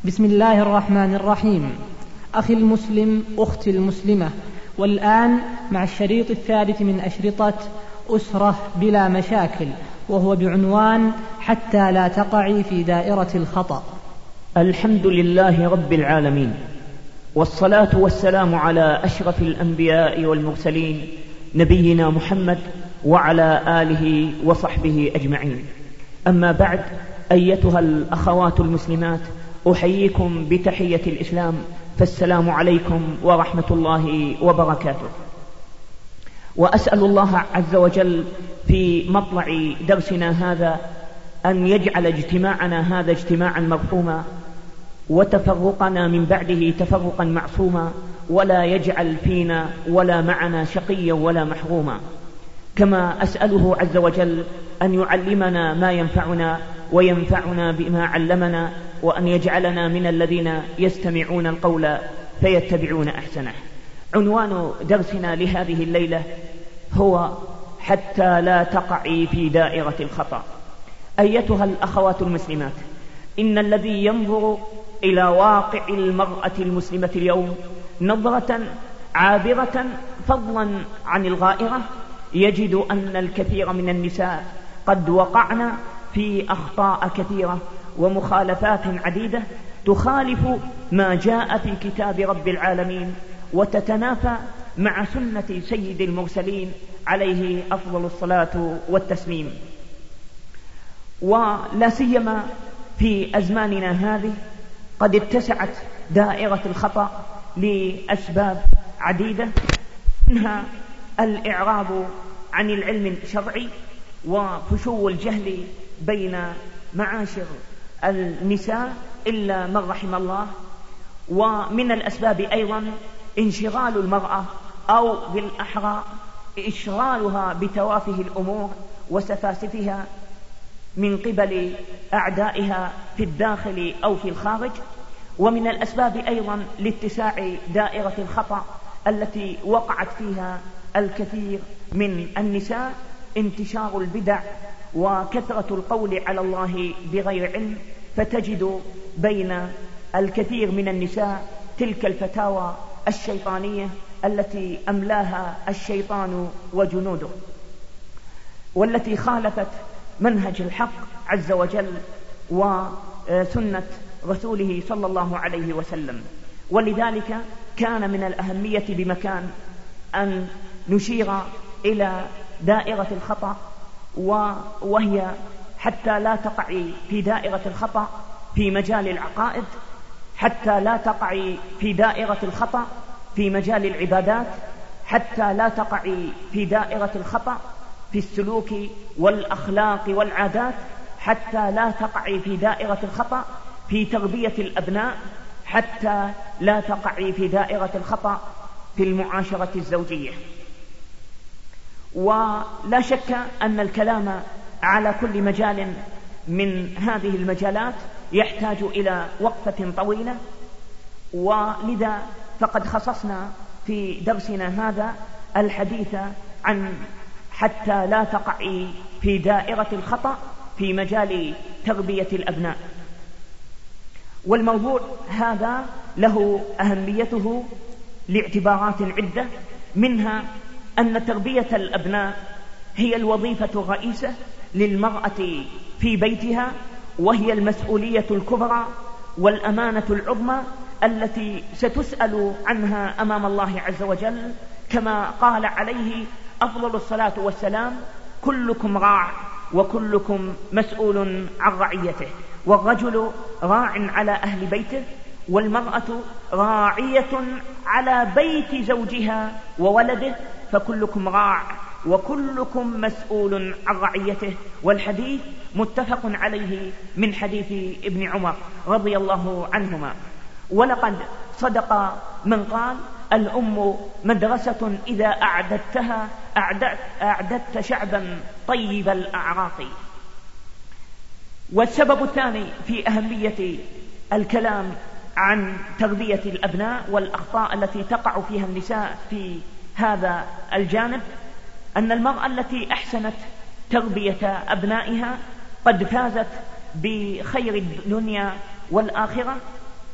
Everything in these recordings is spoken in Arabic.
بسم الله الرحمن الرحيم. أخي المسلم، أختي المسلمة، والآن مع الشريط الثالث من أشرطة أسرة بلا مشاكل، وهو بعنوان حتى لا تقعي في دائرة الخطأ. الحمد لله رب العالمين، والصلاة والسلام على أشرف الأنبياء والمرسلين نبينا محمد وعلى آله وصحبه أجمعين. أما بعد، أيتها الأخوات المسلمات، أحييكم بتحية الإسلام، فالسلام عليكم ورحمة الله وبركاته. وأسأل الله عز وجل في مطلع درسنا هذا أن يجعل اجتماعنا هذا اجتماعا مرحوما، وتفرقنا من بعده تفرقا معصوما، ولا يجعل فينا ولا معنا شقيا ولا محروما. كما أسأله عز وجل أن يعلمنا ما ينفعنا وينفعنا بما علمنا، وأن يجعلنا من الذين يستمعون القول فيتبعون أحسنه. عنوان درسنا لهذه الليلة هو حتى لا تقعي في دائرة الخطأ. أيتها الأخوات المسلمات، إن الذي ينظر إلى واقع المرأة المسلمة اليوم نظرة عابرة فضلا عن الغائرة يجد أن الكثير من النساء قد وقعن في أخطاء كثيرة ومخالفات عديدة تخالف ما جاء في كتاب رب العالمين، وتتنافى مع سنة سيد المرسلين عليه أفضل الصلاة والتسليم. ولا سيما في أزماننا هذه قد اتسعت دائرة الخطأ لأسباب عديدة، منها الإعراض عن العلم الشرعي وفشو الجهل بين معاشر النساء إلا من رحم الله. ومن الأسباب أيضا انشغال المرأة، أو بالأحرى إشغالها بتوافه الأمور وسفاسفها من قبل أعدائها في الداخل أو في الخارج. ومن الأسباب أيضا لاتساع دائرة الخطأ التي وقعت فيها الكثير من النساء انتشار البدع وكثرة القول على الله بغير علم، فتجد بين الكثير من النساء تلك الفتاوى الشيطانية التي أملاها الشيطان وجنوده، والتي خالفت منهج الحق عز وجل وسنة رسوله صلى الله عليه وسلم. ولذلك كان من الأهمية بمكان أن نشير إلى دائرة الخطأ، وهي حتى لا تقعي في دائرة الخطأ في مجال العقائد، حتى لا تقعي في دائرة الخطأ في مجال العبادات، حتى لا تقعي في دائرة الخطأ في السلوك والأخلاق والعادات، حتى لا تقعي في دائرة الخطأ في تربية الأبناء، حتى لا تقعي في دائرة الخطأ في المعاشرة الزوجية. ولا شك أن الكلام على كل مجال من هذه المجالات يحتاج إلى وقفة طويلة، ولذا فقد خصصنا في درسنا هذا الحديث عن حتى لا تقعي في دائرة الخطأ في مجال تربية الأبناء. والموضوع هذا له أهميته لاعتبارات عدة، منها أن تربية الأبناء هي الوظيفة الرئيسة للمرأة في بيتها، وهي المسؤولية الكبرى والأمانة العظمى التي ستسأل عنها أمام الله عز وجل، كما قال عليه أفضل الصلاة والسلام: كلكم راع وكلكم مسؤول عن رعيته. والرجل راع على أهل بيته، والمرأة راعية على بيت زوجها وولده، فكلكم راع وكلكم مسؤول عن رعيته. والحديث متفق عليه من حديث ابن عمر رضي الله عنهما. ولقد صدق من قال: الأم مدرسة إذا أعددتها أعددت شعبا طيب الأعراق. والسبب الثاني في أهمية الكلام عن تربية الأبناء والأخطاء التي تقع فيها النساء في هذا الجانب أن المرأة التي أحسنت تربية أبنائها قد فازت بخير الدنيا والآخرة،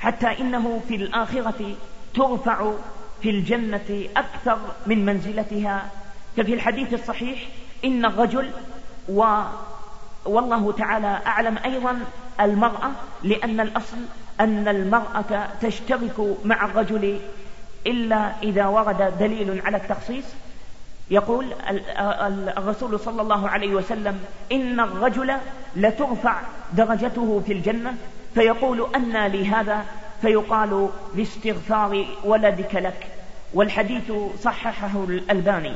حتى إنه في الآخرة ترفع في الجنة أكثر من منزلتها. ففي الحديث الصحيح إن الرجل والله تعالى أعلم أيضا المرأة، لأن الأصل أن المرأة تشترك مع الرجل إلا إذا ورد دليل على التخصيص. يقول الرسول صلى الله عليه وسلم إن الرجل لترفع درجته في الجنة فيقول أنى لي هذا، فيقال لاستغفار ولدك لك، والحديث صححه الألباني.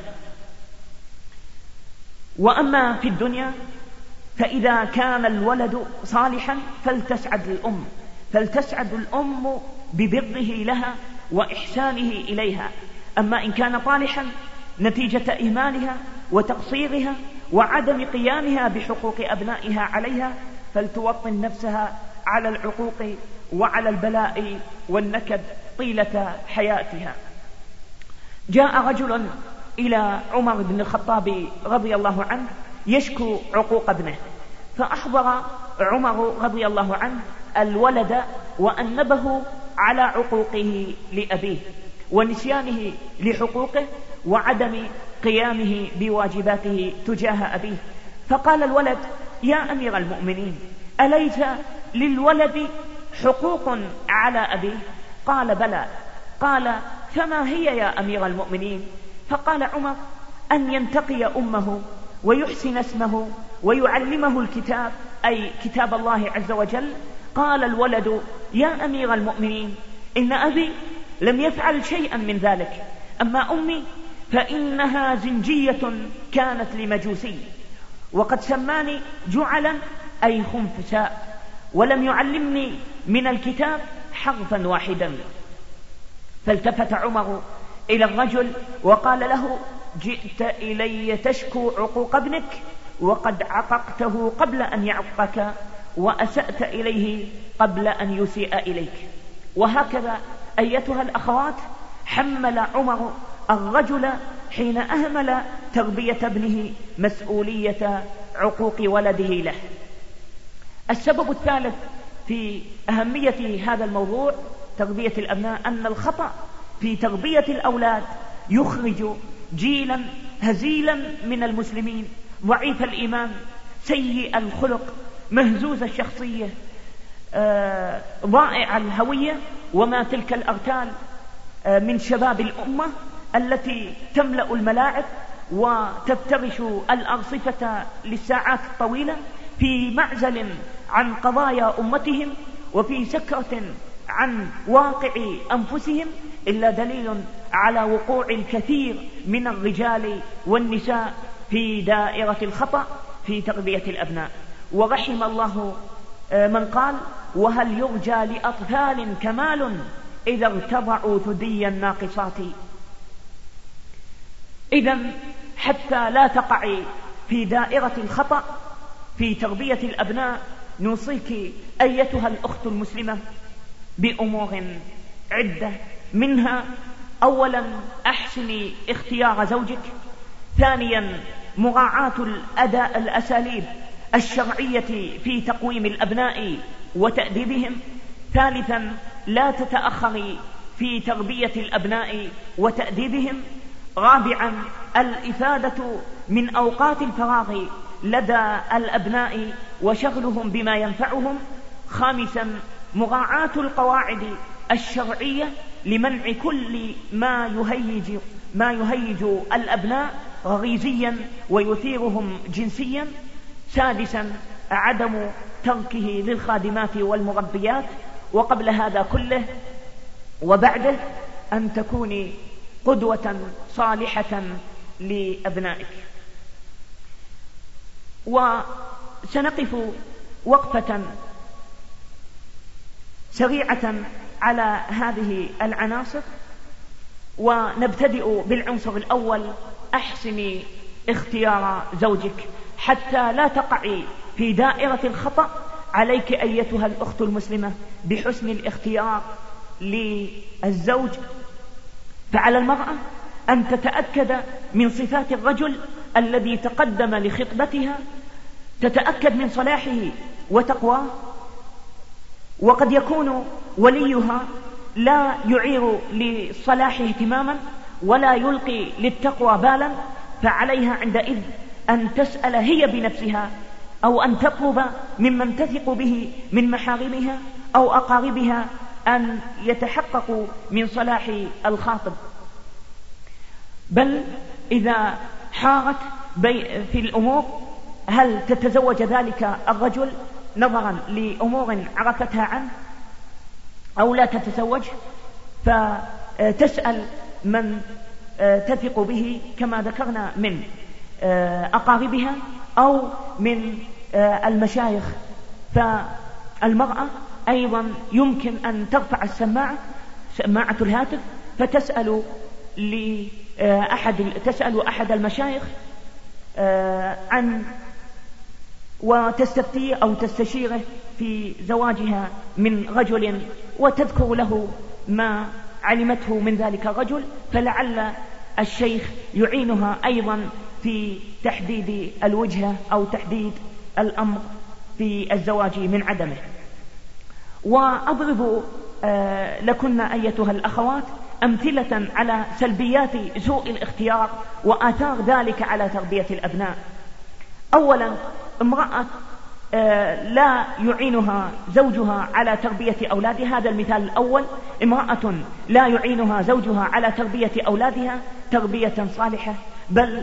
وأما في الدنيا فإذا كان الولد صالحا فلتسعد الأم ببره لها وإحسانه إليها. أما إن كان طالحا نتيجة إهمالها وتقصيرها وعدم قيامها بحقوق أبنائها عليها فلتوطن نفسها على العقوق وعلى البلاء والنكد طيلة حياتها. جاء رجل إلى عمر بن الخطاب رضي الله عنه يشكو عقوق ابنه، فأحضر عمر رضي الله عنه الولد وأنبه على عقوقه لأبيه ونسيانه لحقوقه وعدم قيامه بواجباته تجاه أبيه. فقال الولد: يا أمير المؤمنين، أليس للولد حقوق على أبيه؟ قال: بلى. قال: فما هي يا أمير المؤمنين؟ فقال عمر: أن ينتقي أمه ويحسن اسمه ويعلمه الكتاب، أي كتاب الله عز وجل. قال الولد: يا أمير المؤمنين، إن أبي لم يفعل شيئا من ذلك، أما أمي فإنها زنجية كانت لمجوسي، وقد سماني جعلا أي خنفساء، ولم يعلمني من الكتاب حرفا واحدا. فالتفت عمر إلى الرجل وقال له: جئت إلي تشكو عقوق ابنك وقد عققته قبل أن يعقك، وأسأت إليه قبل أن يسيء إليك. وهكذا أيتها الأخوات حمل عمر الرجل حين أهمل تربية ابنه مسؤولية عقوق ولده له. السبب الثالث في أهمية هذا الموضوع تربية الأبناء أن الخطأ في تربية الأولاد يخرج جيلا هزيلا من المسلمين، ضعيف الإيمان، سيء الخلق، مهزوز الشخصية، ضائع الهوية، وما تلك الأرتال من شباب الأمة التي تملأ الملاعب وتفترش الأرصفة للساعات الطويلة في معزل عن قضايا أمتهم وفي سكرة عن واقع أنفسهم، إلا دليل على وقوع الكثير من الرجال والنساء في دائرة الخطأ في تربية الأبناء. ورحم الله من قال: وهل يرجى لأطفال كمال إذا ارتضعوا ثدي الناقصات. إذن حتى لا تقعي في دائرة الخطأ في تربية الأبناء نوصيك أيتها الأخت المسلمة بأمور عدة، منها: أولا أحسني اختيار زوجك، ثانيا مراعاة الأساليب الشرعية في تقويم الأبناء وتأديبهم، ثالثا لا تتأخري في تربية الأبناء وتأديبهم، رابعا الإفادة من أوقات الفراغ لدى الأبناء وشغلهم بما ينفعهم، خامسا مراعاة القواعد الشرعية لمنع كل ما يهيج الأبناء غريزيا ويثيرهم جنسيا، سادسا عدم تركه للخادمات والمربيات، وقبل هذا كله وبعده أن تكوني قدوة صالحة لأبنائك. وسنقف وقفة سريعة على هذه العناصر، ونبتدئ بالعنصر الأول: أحسني اختيار زوجك. حتى لا تقعي في دائرة الخطأ عليك أيتها الأخت المسلمة بحسن الاختيار للزوج. فعلى المرأة أن تتأكد من صفات الرجل الذي تقدم لخطبتها، تتأكد من صلاحه وتقواه. وقد يكون وليها لا يعير لصلاح اهتماما ولا يلقي للتقوى بالا، فعليها عندئذ أن تسأل هي بنفسها أو أن تطلب ممن تثق به من محارمها أو أقاربها أن يتحققوا من صلاح الخاطب. بل إذا حارت في الأمور هل تتزوج ذلك الرجل نظرا لأمور عرفتها عنه أو لا تتزوج، فتسأل من تثق به كما ذكرنا من أقاربها أو من المشايخ. فالمرأة أيضا يمكن أن ترفع سماعة الهاتف فتسأل تسأل أحد المشايخ عن وتستفتيه أو تستشيره في زواجها من رجل، وتذكر له ما علمته من ذلك الرجل، فلعل الشيخ يعينها أيضا في تحديد الوجهة أو تحديد الأمر في الزواج من عدمه. وأضرب لكن أيتها الأخوات أمثلة على سلبيات سوء الاختيار وآثار ذلك على تربية الأبناء. أولا، امرأة لا يعينها زوجها على تربية أولادها. هذا المثال الأول، امرأة لا يعينها زوجها على تربية أولادها تربية صالحة، بل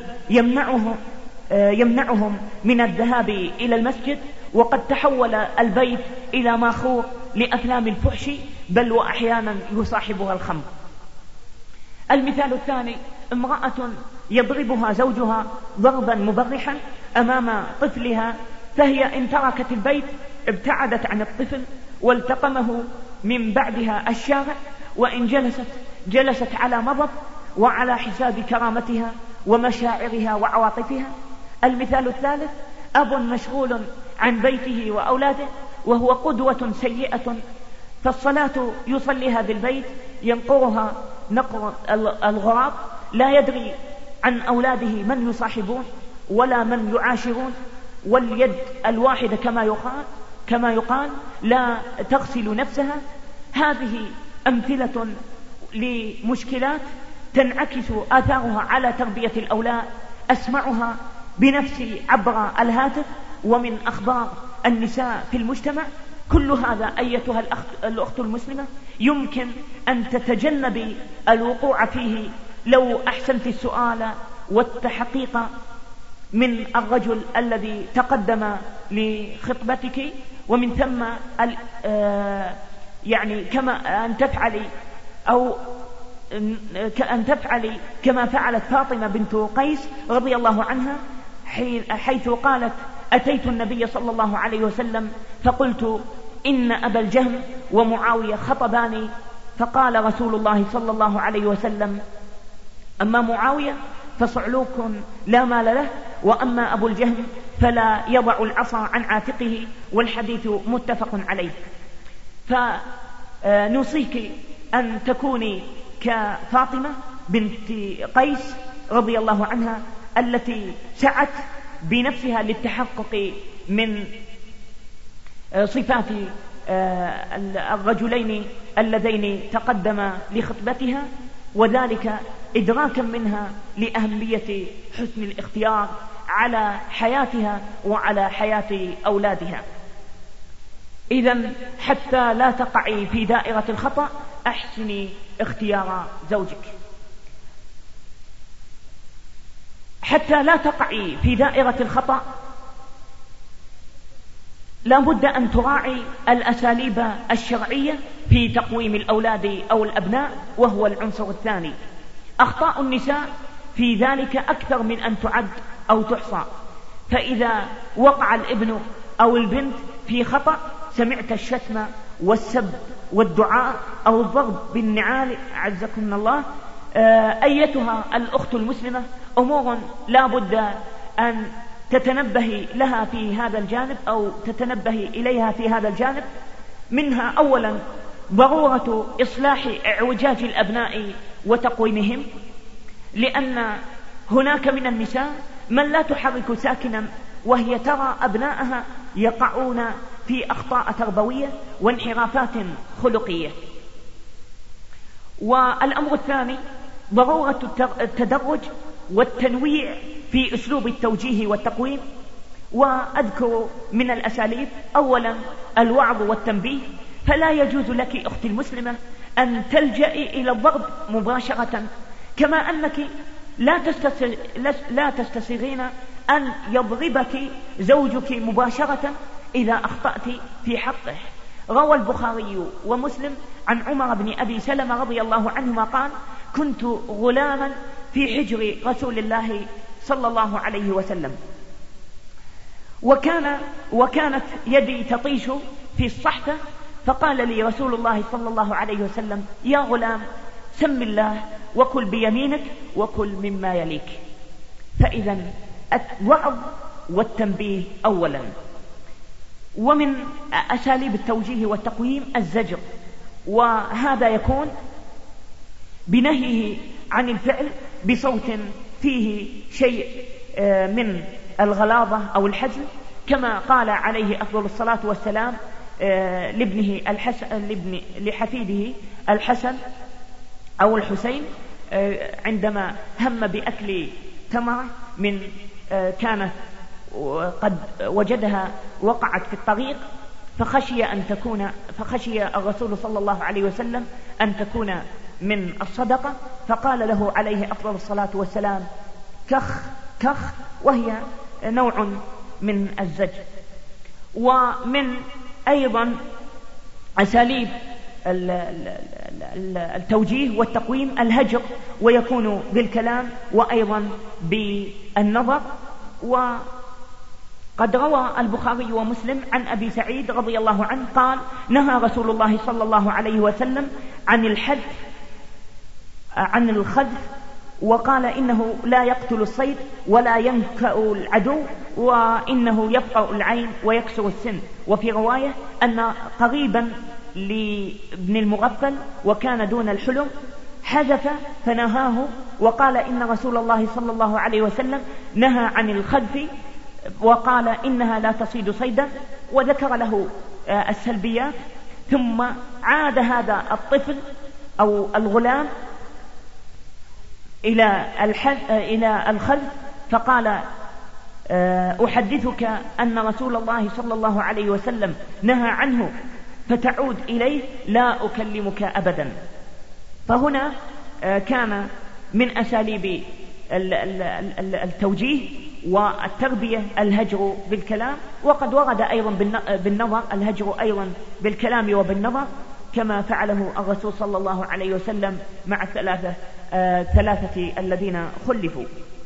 يمنعهم من الذهاب إلى المسجد، وقد تحول البيت إلى ماخور لأفلام الفحش، بل وأحيانا يصاحبها الخمر. المثال الثاني، امرأة يضربها زوجها ضربا مبرحا أمام طفلها، فهي إن تركت البيت ابتعدت عن الطفل والتقمه من بعدها الشارع، وإن جلست على مضض وعلى حساب كرامتها ومشاعرها وعواطفها. المثال الثالث، أب مشغول عن بيته وأولاده وهو قدوة سيئة، فالصلاة يصليها بالبيت ينقرها نقر الغراب، لا يدري عن أولاده من يصاحبون ولا من يعاشرون، واليد الواحدة كما يقال لا تغسل نفسها. هذه أمثلة لمشكلات تنعكس آثارها على تربية الأولاد، أسمعها بنفسي عبر الهاتف ومن أخبار النساء في المجتمع. كل هذا أيتها الأخت المسلمة يمكن أن تتجنبي الوقوع فيه لو أحسنت السؤال والتحقيق من الرجل الذي تقدم لخطبتك، ومن ثم يعني كما أن تفعلي كما فعلت فاطمة بنت قيس رضي الله عنها، حيث قالت: أتيت النبي صلى الله عليه وسلم فقلت إن أبا الجهم ومعاوية خطباني، فقال رسول الله صلى الله عليه وسلم: أما معاوية فصعلوك لا مال له، وأما أبو الجهم فلا يضع العصا عن عاتقه، والحديث متفق عليه. فنوصيك أن تكوني كفاطمة بنت قيس رضي الله عنها التي سعت بنفسها للتحقق من صفات الرجلين اللذين تقدم لخطبتها، وذلك إدراكا منها لأهمية حسن الاختيار على حياتها وعلى حياة أولادها. إذن حتى لا تقعي في دائرة الخطأ أحسني اختيار زوجك. حتى لا تقعي في دائرة الخطأ لا بد أن تراعي الأساليب الشرعية في تقويم الأولاد أو الأبناء، وهو العنصر الثاني. أخطاء النساء في ذلك أكثر من أن تعد أو تحصى، فإذا وقع الابن أو البنت في خطأ سمعت الشتم والسب والدعاء أو الضرب بالنعال عزكم الله، أيتها الأخت المسلمة أمور لا بد أن تتنبهي لها في هذا الجانب أو تتنبهي إليها في هذا الجانب. منها أولا ضرورة إصلاح اعوجاج الأبناء وتقويمهم، لأن هناك من النساء من لا تحرك ساكنا وهي ترى أبناءها يقعون في أخطاء تربوية وانحرافات خلقية. والأمر الثاني ضرورة التدرج والتنويع في أسلوب التوجيه والتقويم. وأذكر من الأساليب أولا الوعظ والتنبيه، فلا يجوز لك أختي المسلمة أن تلجئي إلى الضرب مباشرة، كما أنك لا تستسيغين أن يضربك زوجك مباشرة إذا أخطأت في حقه. روى البخاري ومسلم عن عمر بن أبي سلمة رضي الله عنهما قال: كنت غلاما في حجر رسول الله صلى الله عليه وسلم، وكانت يدي تطيش في الصحفة، فقال لي رسول الله صلى الله عليه وسلم: يا غلام، سم الله وكل بيمينك وكل مما يليك. فإذا الوعظ والتنبيه أولا. ومن أساليب التوجيه والتقويم الزجر، وهذا يكون بنهيه عن الفعل بصوت فيه شيء من الغلاظة أو الحزم، كما قال عليه أفضل الصلاة والسلام لابنه لحفيده الحسن أو الحسين عندما هم بأكل تمرة من كانت قد وجدها وقعت في الطريق، فخشي الرسول صلى الله عليه وسلم أن تكون من الصدقة، فقال له عليه أفضل الصلاة والسلام: كخ كخ، وهي نوع من الزجر. ومن أيضا أساليب التوجيه والتقويم الهجر، ويكون بالكلام وأيضا بالنظر. وقد روى البخاري ومسلم عن أبي سعيد رضي الله عنه قال: نهى رسول الله صلى الله عليه وسلم عن الخذف، وقال: إنه لا يقتل الصيد ولا ينكأ العدو، وإنه يفقع العين ويكسر السن. وفي رواية أن قريبا لابن المغفل وكان دون الحلم حذف فنهاه، وقال: إن رسول الله صلى الله عليه وسلم نهى عن الخذف، وقال: إنها لا تصيد صيدا، وذكر له السلبيات. ثم عاد هذا الطفل أو الغلام إلى الخذف، فقال: أحدثك أن رسول الله صلى الله عليه وسلم نهى عنه، فتعود إليه لا أكلمك أبدا. فهنا كان من أساليب التوجيه والتربية الهجر بالكلام، وقد ورد أيضا بالنظر الهجر أيضا بالكلام وبالنظر، كما فعله الرسول صلى الله عليه وسلم مع الثلاثة الذين خلفوا.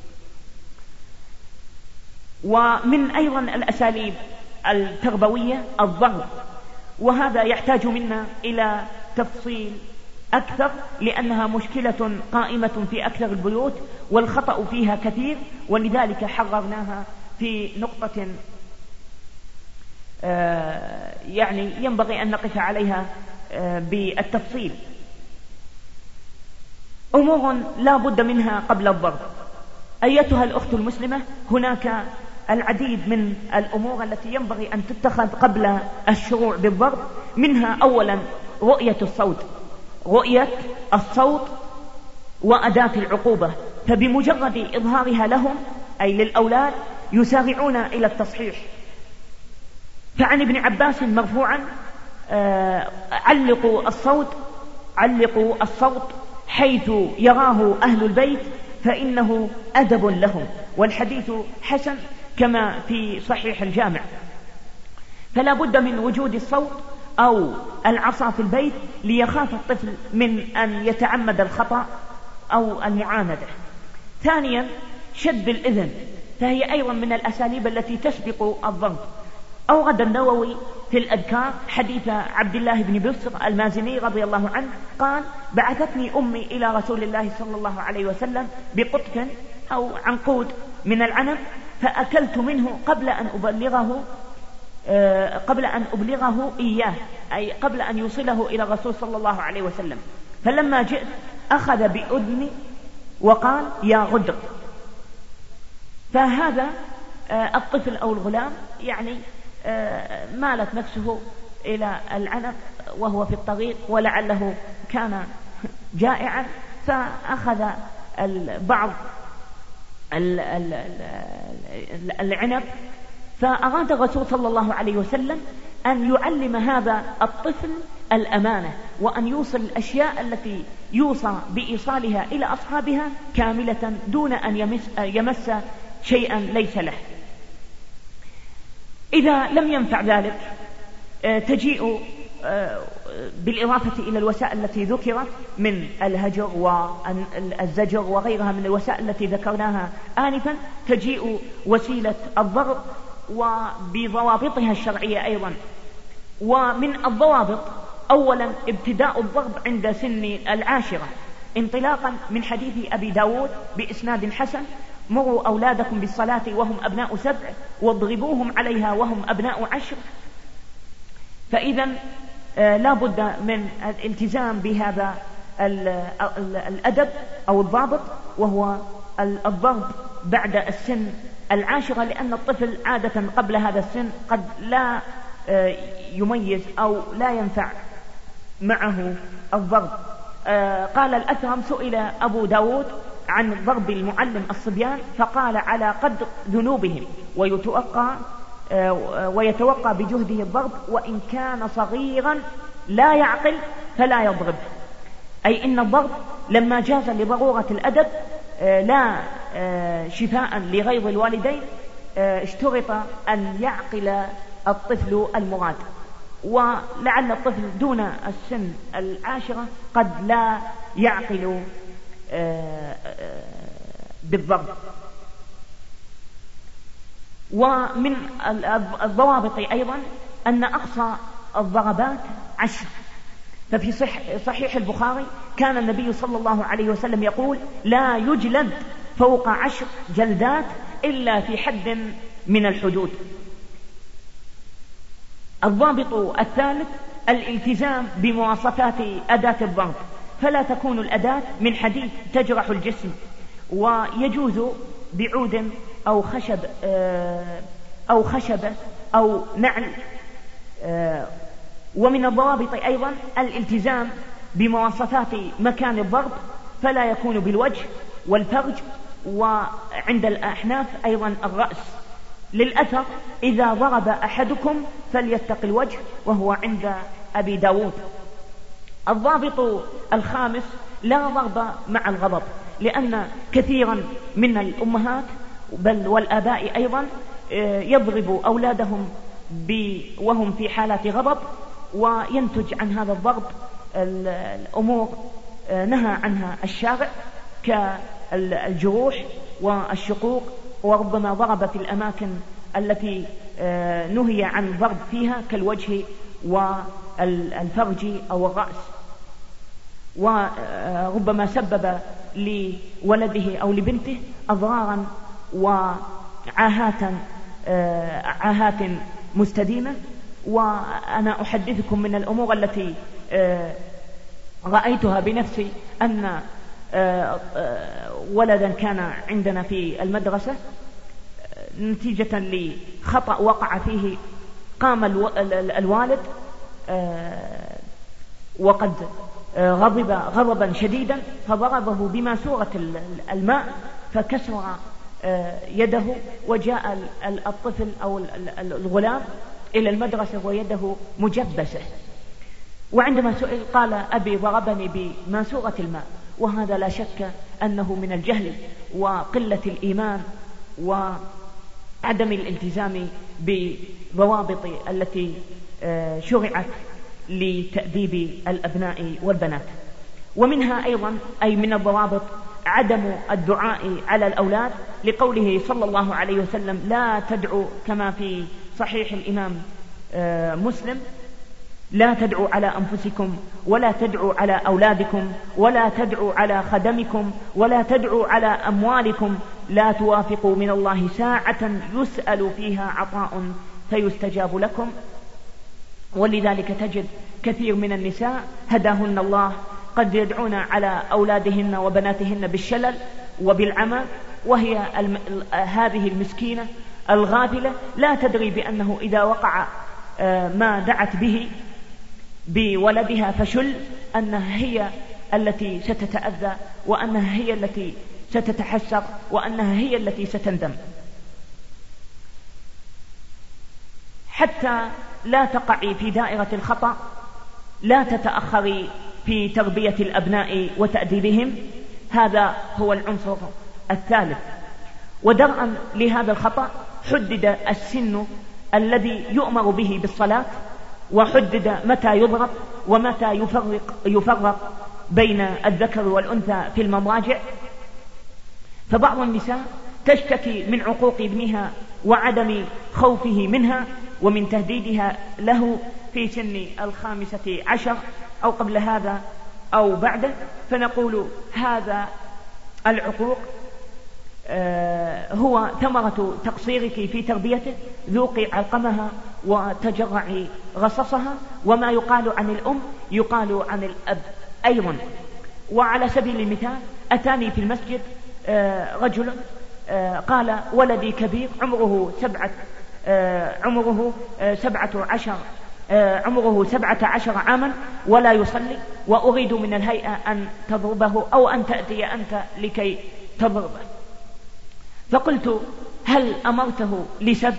ومن أيضا الأساليب التربوية الضرب، وهذا يحتاج منا إلى تفصيل أكثر، لأنها مشكلة قائمة في أكثر البيوت والخطأ فيها كثير، ولذلك حررناها في نقطة يعني ينبغي أن نقف عليها بالتفصيل. أمور لا بد منها قبل الضرب. أيتها الأخت المسلمة، هناك العديد من الأمور التي ينبغي أن تتخذ قبل الشروع بالضرب. منها أولا رؤية الصوت وأداة العقوبة، فبمجرد إظهارها لهم أي للأولاد يسارعون إلى التصحيح. فعن ابن عباس مرفوعا: علقوا الصوت حيث يراه أهل البيت فإنه أدب لهم. والحديث حسن كما في صحيح الجامع. فلا بد من وجود الصوت أو العصا في البيت ليخاف الطفل من أن يتعمد الخطأ أو المعاندة. ثانيا شد الإذن، فهي أيضا من الأساليب التي تسبق الضرب. أورد النووي في الأذكار حديث عبد الله بن بسر المازني رضي الله عنه قال: بعثتني أمي إلى رسول الله صلى الله عليه وسلم بقطف أو عنقود من العنب، فأكلت منه قبل أن أبلغه إياه، أي قبل أن يوصله إلى الرسول صلى الله عليه وسلم. فلما جئت أخذ بأذني وقال: يا غدر. فهذا الطفل أو الغلام يعني مالت نفسه إلى العنب وهو في الطريق، ولعله كان جائعا، فأخذ بعض العنب. فأراد الرسول صلى الله عليه وسلم أن يعلم هذا الطفل الأمانة، وأن يوصل الأشياء التي يوصى بإيصالها إلى أصحابها كاملة دون أن يمس شيئا ليس له. إذا لم ينفع ذلك تجيء بالإضافة إلى الوسائل التي ذكرت من الهجر والزجر وغيرها من الوسائل التي ذكرناها آنفا، تجيء وسيلة الضرب وبضوابطها الشرعية أيضا. ومن الضوابط أولا ابتداء الضرب عند سن 10، انطلاقا من حديث أبي داود بإسناد حسن: مروا أولادكم بالصلاة وهم أبناء 7 واضربوهم عليها وهم أبناء 10. فإذا لا بد من الالتزام بهذا الأدب أو الضابط، وهو الضرب بعد السن 10، لأن الطفل عادة قبل هذا السن قد لا يميز أو لا ينفع معه الضرب. قال الأثرم: سئل أبو داود عن ضرب المعلم الصبيان فقال: على قدر ذنوبهم، ويتوقع بجهده الضرب، وإن كان صغيرا لا يعقل فلا يضرب. أي إن الضرب لما جاز لضرورة الأدب لا شفاء لغيظ الوالدين، اشترط أن يعقل الطفل المراد. ولعل الطفل دون السن 10 قد لا يعقل بالضرب. ومن الضوابط أيضا أن أقصى الضربات 10. ففي صحيح البخاري كان النبي صلى الله عليه وسلم يقول: لا يجلد فوق 10 جلدات إلا في حد من الحدود. الضابط الثالث الالتزام بمواصفات أداة الضرب، فلا تكون الأداة من حديد تجرح الجسم، ويجوز بعود أو خشبة أو نعل. ومن الضوابط أيضا الالتزام بمواصفات مكان الضرب، فلا يكون بالوجه والفرج، وعند الأحناف أيضا الرأس. للأثر: إذا ضرب أحدكم فليتق الوجه، وهو عند أبي داود. الضابط الخامس لا ضرب مع الغضب، لأن كثيرا من الأمهات بل والآباء أيضا يضرب أولادهم وهم في حالة غضب، وينتج عن هذا الضرب الأمور نهى عنها الشارع كالجروح والشقوق، وربما ضرب في الأماكن التي نهي عن الضرب فيها كالوجه والفرج أو الرأس، وربما سبب لولده أو لبنته أضرارا وعاهات مستديمة. وأنا أحدثكم من الأمور التي رأيتها بنفسي، أن ولدا كان عندنا في المدرسة نتيجة لخطأ وقع فيه، قام الوالد وقد غضب غضبا شديدا فضربه بماسورة الماء فكسر يده، وجاء الطفل أو الغلام إلى المدرسة ويده مجبسة. وعندما سئل قال: أبي ضربني بماسورة الماء. وهذا لا شك أنه من الجهل وقلة الإيمان وعدم الالتزام بضوابط التي شرعت لتأديب الأبناء والبنات. ومنها أيضا أي من الضوابط عدم الدعاء على الأولاد، لقوله صلى الله عليه وسلم: لا تدعوا، كما في صحيح الإمام مسلم: لا تدعوا على أنفسكم، ولا تدعوا على أولادكم، ولا تدعوا على خدمكم، ولا تدعوا على أموالكم، لا توافقوا من الله ساعة يسأل فيها عطاء فيستجاب لكم. ولذلك تجد كثير من النساء هداهن الله قد يدعون على أولادهن وبناتهن بالشلل وبالعمى، وهي هذه المسكينة الغافلة لا تدري بأنه إذا وقع ما دعت به بولدها فشل أنها هي التي ستتأذى، وأنها هي التي ستتحسر، وأنها هي التي ستندم. حتى لا تقعي في دائرة الخطأ لا تتأخري في تربية الأبناء وتأديبهم. هذا هو العنصر الثالث. ودرءا لهذا الخطأ حدد السن الذي يؤمر به بالصلاة، وحدد متى يضرب ومتى يفرق بين الذكر والأنثى في المضاجع. فبعض النساء تشتكي من عقوق ابنها وعدم خوفه منها ومن تهديدها له في سن 15 أو قبل هذا أو بعده، فنقول هذا العقوق هو ثمرة تقصيرك في تربيته. ذوقي علقمها وتجرعي غصصها، وما يقال عن الأم يقال عن الأب أيضا. وعلى سبيل المثال أتاني في المسجد رجل قال ولدي كبير عمره 17 عاما ولا يصلي، وأريد من الهيئة أن تضربه أو أن تأتي أنت لكي تضربه. فقلت هل أمرته ل7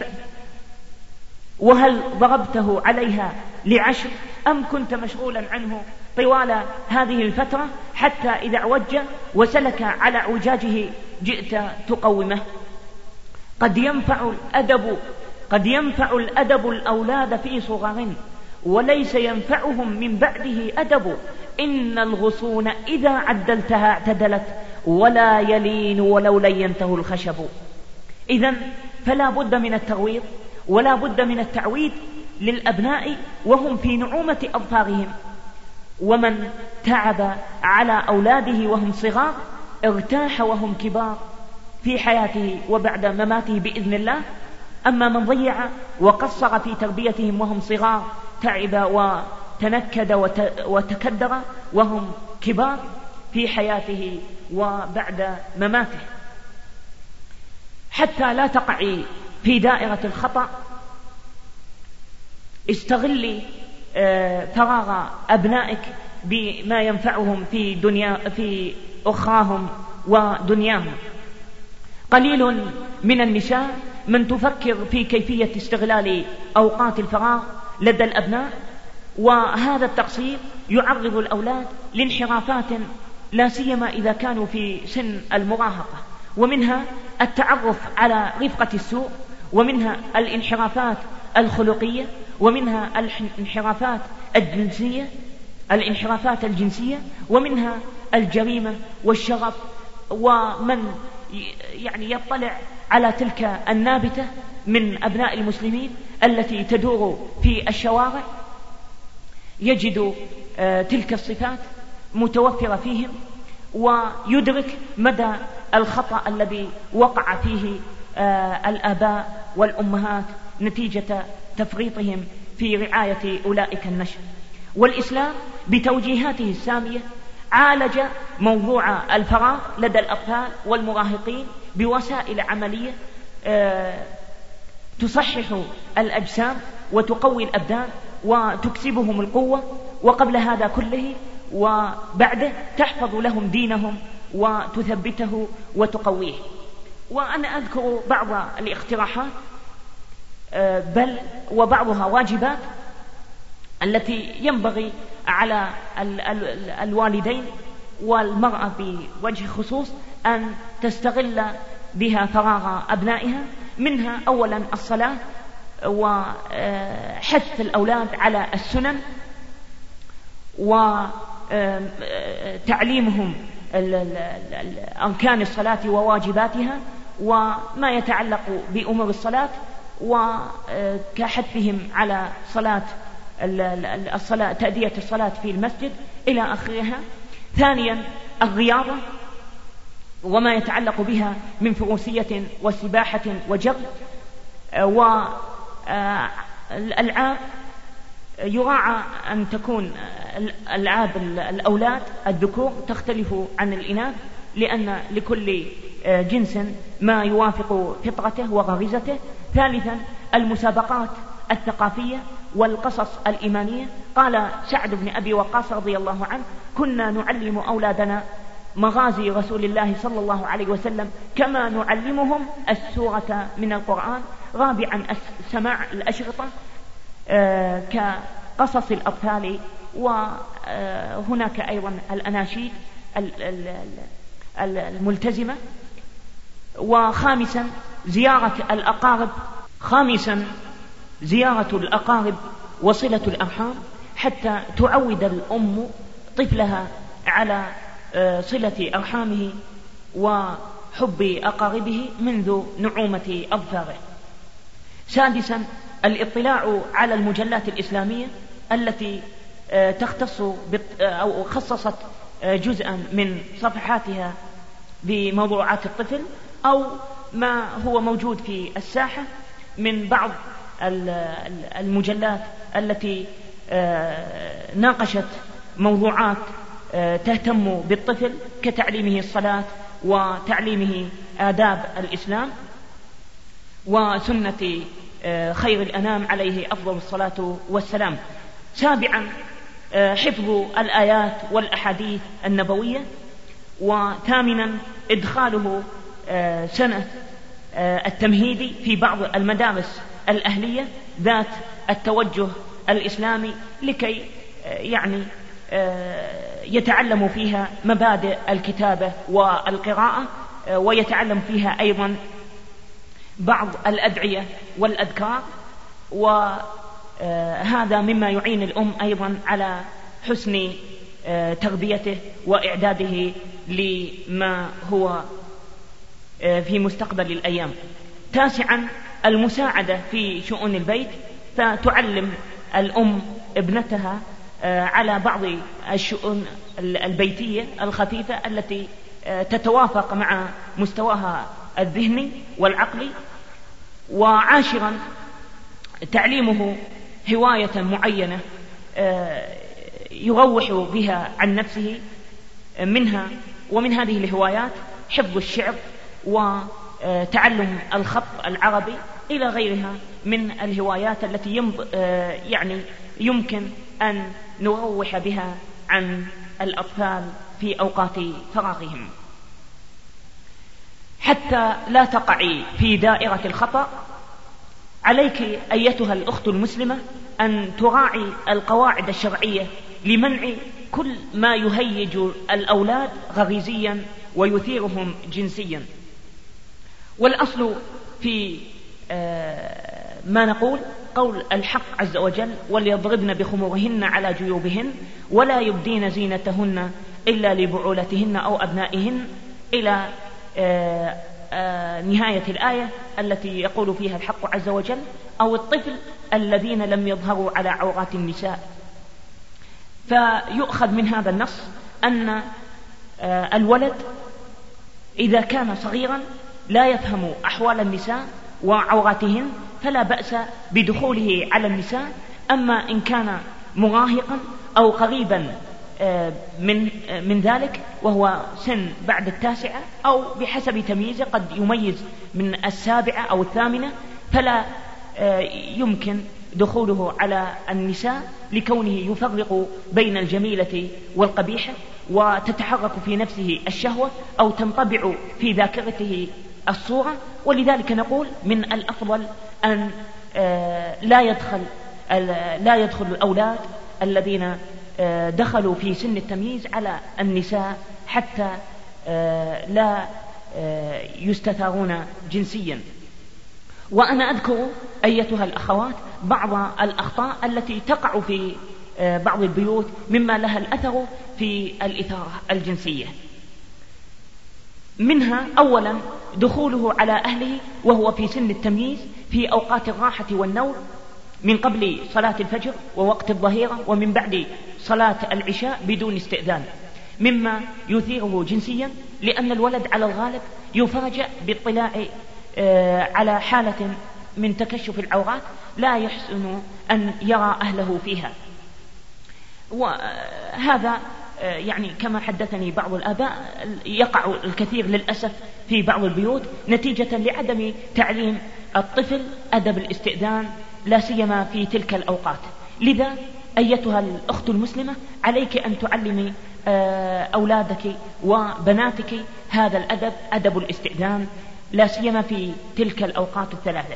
وهل ضربته عليها ل10 أم كنت مشغولا عنه طوال هذه الفترة حتى إذا اعوج وسلك على عوجاجه جئت تقومه؟ قد ينفع الأدب الأولاد في صغر وليس ينفعهم من بعده أدب. إن الغصون إذا عدلتها اعتدلت ولا يلين ولو لينته الخشب. إذن فلا بد من الترويض ولا بد من التعويد للأبناء وهم في نعومة أظفارهم. ومن تعب على أولاده وهم صغار ارتاح وهم كبار في حياته وبعد مماته بإذن الله. أما من ضيع وقصر في تربيتهم وهم صغار تعب وتنكد وتكدر وهم كبار في حياته وبعد مماته. حتى لا تقعي في دائرة الخطأ استغلي فراغ أبنائك بما ينفعهم في أخراهم ودنياهم. قليل من النساء من تفكر في كيفية استغلال أوقات الفراغ لدى الأبناء، وهذا التقصير يعرض الأولاد لانحرافات لا سيما إذا كانوا في سن المراهقة، ومنها التعرف على رفقة السوء، ومنها الانحرافات الخلقية، ومنها الانحرافات الجنسية، ومنها الجريمة والشغف. ومن يطلع على تلك النابتة من أبناء المسلمين التي تدور في الشوارع يجد تلك الصفات متوفرة فيهم، ويدرك مدى الخطأ الذي وقع فيه الآباء والأمهات نتيجة تفريطهم في رعاية أولئك النشء. والإسلام بتوجيهاته السامية عالج موضوع الفراغ لدى الأطفال والمراهقين بوسائل عملية تصحح الأجسام وتقوي الأبدان وتكسبهم القوة، وقبل هذا كله وبعده تحفظ لهم دينهم وتثبته وتقويه. وأنا أذكر بعض الاقتراحات بل وبعضها واجبات التي ينبغي على الوالدين والمرأة بوجه خصوص أن تستغل بها فراغ أبنائها. منها أولا الصلاة وحث الأولاد على السنن وتعليمهم أركان الصلاة وواجباتها وما يتعلق بأمور الصلاة، وكحثهم على تأدية الصلاة في المسجد إلى آخرها. ثانيا الرياضة وما يتعلق بها من فروسية وسباحة وجر. والألعاب يراعى أن تكون ألعاب الأولاد الذكور تختلف عن الإناث، لأن لكل جنس ما يوافق فطرته وغريزته. ثالثا المسابقات الثقافية والقصص الإيمانية. قال سعد بن أبي وقاص رضي الله عنه: كنا نعلم أولادنا مغازي رسول الله صلى الله عليه وسلم كما نعلمهم السورة من القرآن. رابعا سماع الأشرطة كقصص الأطفال، وهناك أيضا الأناشيد الملتزمة. وخامسا زيارة الأقارب. زيارة الأقارب وصلة الأرحام، حتى تعود الأم طفلها على صلة أرحامه وحب أقاربه منذ نعومة أظفاره. سادسا الاطلاع على المجلات الإسلامية التي تختص أو خصصت جزءا من صفحاتها بموضوعات الطفل، أو ما هو موجود في الساحة من بعض المجلات التي ناقشت موضوعات تهتم بالطفل كتعليمه الصلاة وتعليمه آداب الإسلام وسنة خير الأنام عليه أفضل الصلاة والسلام. سابعا حفظ الآيات والأحاديث النبوية. وثامنا إدخاله سنة التمهيدي في بعض المدارس الأهلية ذات التوجه الإسلامي، لكي يعني يتعلم فيها مبادئ الكتابة والقراءة، ويتعلم فيها أيضا بعض الأدعية والأذكار. وهذا مما يعين الأم أيضا على حسن تربيته وإعداده لما هو في مستقبل الأيام. تاسعا المساعدة في شؤون البيت، فتعلم الأم ابنتها على بعض الشؤون البيتية الخفيفة التي تتوافق مع مستواها الذهني والعقلي. وعاشرا تعليمه هواية معينة يروح بها عن نفسه، منها ومن هذه الهوايات حفظ الشعر وتعلم الخط العربي إلى غيرها من الهوايات التي يعني يمكن أن نروح بها عن الأطفال في أوقات فراغهم. حتى لا تقعي في دائرة الخطأ، عليك أيتها الأخت المسلمة أن تراعي القواعد الشرعية لمنع كل ما يهيج الأولاد غريزيا ويثيرهم جنسيا. والأصل في ما نقول قول الحق عز وجل: وليضربن بخمورهن على جيوبهن ولا يبدين زينتهن إلا لبعولتهن أو أبنائهن، إلى نهاية الآية التي يقول فيها الحق عز وجل: أو الطفل الذين لم يظهروا على عورات النساء. فيؤخذ من هذا النص أن الولد إذا كان صغيرا لا يفهم أحوال النساء وعوراتهن فلا بأس بدخوله على النساء. أما إن كان مراهقا أو قريبا من ذلك وهو سن بعد 9 أو بحسب تمييزه قد يميز من 7 أو 8، فلا يمكن دخوله على النساء لكونه يفرق بين الجميلة والقبيحة، وتتحرك في نفسه الشهوة أو تنطبع في ذاكرته الصورة. ولذلك نقول من الأفضل أن لا يدخل الأولاد الذين دخلوا في سن التمييز على النساء حتى لا يستثارون جنسيا. وأنا أذكر أيتها الأخوات بعض الأخطاء التي تقع في بعض البيوت مما لها الأثر في الإثارة الجنسية. منها أولا دخوله على أهله وهو في سن التمييز في أوقات الراحة والنوم، من قبل صلاة الفجر ووقت الظهيرة ومن بعد صلاة العشاء بدون استئذان، مما يثيره جنسيا، لأن الولد على الغالب يفرج باطلاع على حالة من تكشف العورات لا يحسن أن يرى أهله فيها. وهذا يعني كما حدثني بعض الآباء يقع الكثير للأسف في بعض البيوت نتيجة لعدم تعليم الطفل أدب الاستئذان لا سيما في تلك الأوقات. لذا أيتها الأخت المسلمة عليك أن تعلمي أولادك وبناتك هذا الأدب، أدب الاستئذان لا سيما في تلك الأوقات الثلاثة.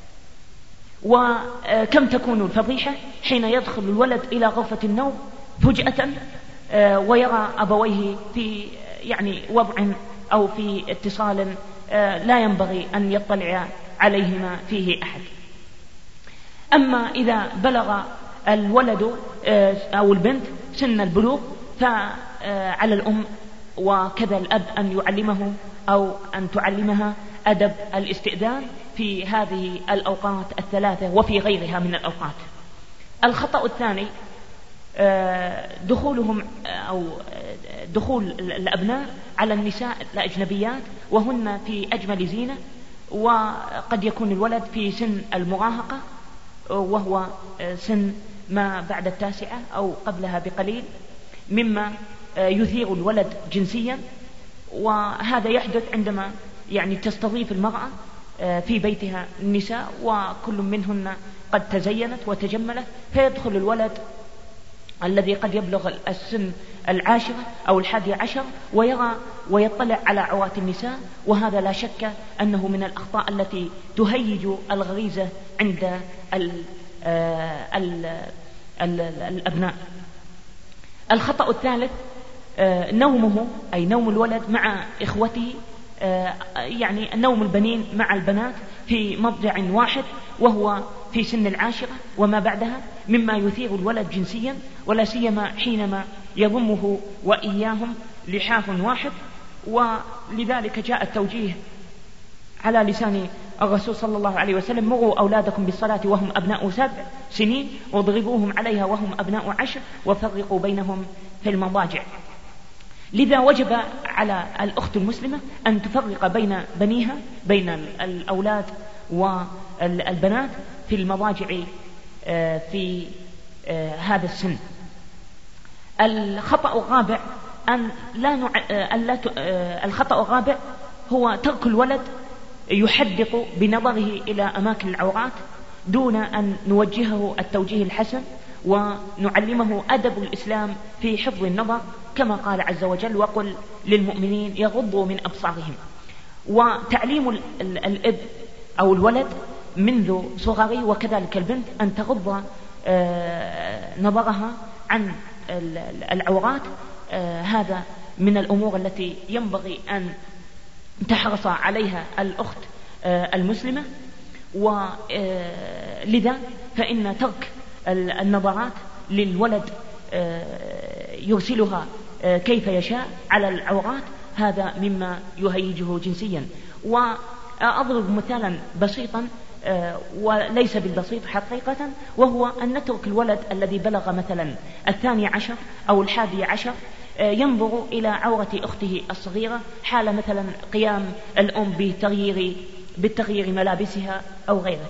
وكم تكون الفضيحة حين يدخل الولد إلى غرفة النوم فجأة ويرى أبويه في يعني وضع أو في اتصال لا ينبغي أن يطلع عليهما فيه أحد. أما إذا بلغ الولد أو البنت سن البلوغ فعلى الأم وكذا الأب أن يعلمه أو أن تعلمها أدب الاستئذان في هذه الأوقات الثلاثة وفي غيرها من الأوقات. الخطأ الثاني دخولهم أو دخول الأبناء على النساء الأجنبيات وهن في أجمل زينة، وقد يكون الولد في سن المراهقة وهو سن ما بعد 9 أو قبلها بقليل، مما يثير الولد جنسيا. وهذا يحدث عندما يعني تستضيف المرأة في بيتها النساء وكل منهن قد تزينت وتجملت، فيدخل الولد الذي قد يبلغ السن 10 أو 11 ويرى ويطلع على عورات النساء، وهذا لا شك أنه من الأخطاء التي تهيج الغريزة عند الأبناء. الخطأ الثالث نومه، أي نوم الولد مع إخوته، يعني نوم البنين مع البنات في مضجع واحد وهو في سن 10 وما بعدها، مما يثير الولد جنسيا، ولا سيما حينما يضمه وإياهم لحاف واحد. ولذلك جاء التوجيه على لسان الرسول صلى الله عليه وسلم: مروا أولادكم بالصلاة وهم أبناء 7 سنين واضربوهم عليها وهم أبناء 10 وفرقوا بينهم في المضاجع. لذا وجب على الأخت المسلمة أن تفرق بين بنيها، بين الأولاد والبنات في المضاجع في هذا السن. الخطأ الرابع الخطأ الرابع هو ترك الولد يحدق بنظره إلى أماكن العورات دون أن نوجهه التوجيه الحسن ونعلمه أدب الإسلام في حفظ النظر، كما قال عز وجل: وقل للمؤمنين يغضوا من أبصارهم. وتعليم الأب أو الولد منذ صغره وكذلك البنت أن تغض نظرها عن العورات، هذا من الأمور التي ينبغي أن تحرص عليها الأخت المسلمة. ولذا فإن ترك النظرات للولد يرسلها كيف يشاء على العورات هذا مما يهيجه جنسيا. وأضرب مثالا بسيطا وليس بالبسيط حقيقة، وهو أن نترك الولد الذي بلغ مثلا 12 أو 11 ينظر إلى عورة أخته الصغيرة حال مثلا قيام الأم بالتغيير ملابسها أو غيره.